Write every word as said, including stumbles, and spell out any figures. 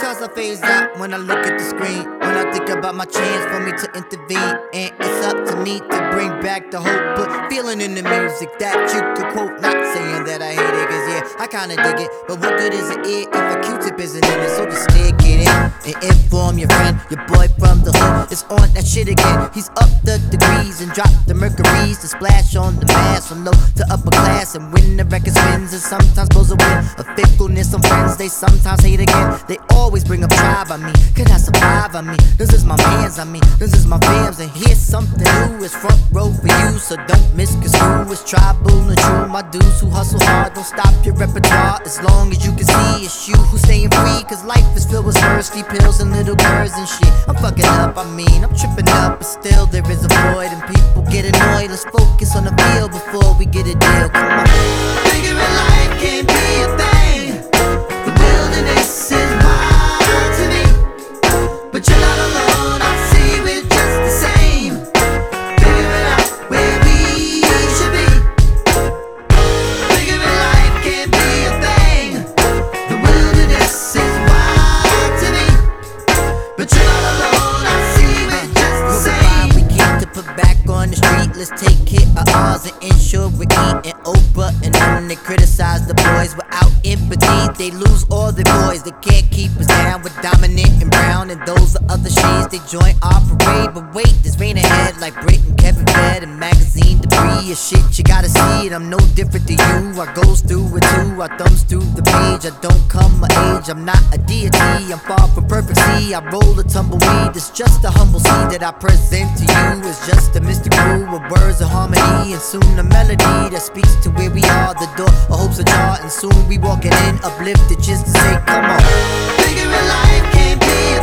Sometimes I phase out when I look at the screen, when I think about my chance for me to intervene. And it's up to me to bring back the hope, but feeling in the music that you could quote. Not saying that I hate it, cause yeah, I kinda dig it, but what good is it if a Q-tip isn't in it? So just stick it in and inform your friend. Your boy from the hood is on that shit again. He's up the degrees and drop the mercuries to splash on the mass from low to upper class. And when the record spins, and sometimes blows a wind of fickleness on friends they sometimes hate again. They always bring up tribe on me, could I survive on me? This is my mans on me, this is my fams. And here's something new, it's front row for you, so don't misconstrue. It's tribal and true, my dudes who hustle hard, don't stop your repertoire. As long as you can see, it's you who's staying free, cause life is filled with thirsty pills and little birds and shit. I'm fucking up, I mean, I'm tripping up, but still there is a void and people get annoyed. Let's focus on the field before we get a deal, come on. Figuring life can't be a thing, the wilderness is wild to me, but you're not alone, I see we're just the same. Figuring out where we should be. Figuring life can't be a thing, the wilderness is wild to me, but you're not alone, I see we're just the same. We keep to put back on the street, let's take care of ours and ensure we're eating Oprah. And then they criticize the boys without empathy, they lose all their boys, they can't keep us down with dominant and brown. And those are other shades, they join our parade. But wait, there's rain ahead like Brit and Kevin Fed and magazine debris. Is shit, you gotta see it, I'm no different than you. I goes through it too, I thumbs through the page. I don't come my age, I'm not a deity, I'm far from perfect. See, I roll a tumbleweed, it's just a humble seed that I present to you. It's just a mystic brew with words of harmony, and soon a melody that speaks to where we are. The door of hope's ajar, and soon we walking in uplifted just to say, come on. Figuring life can't be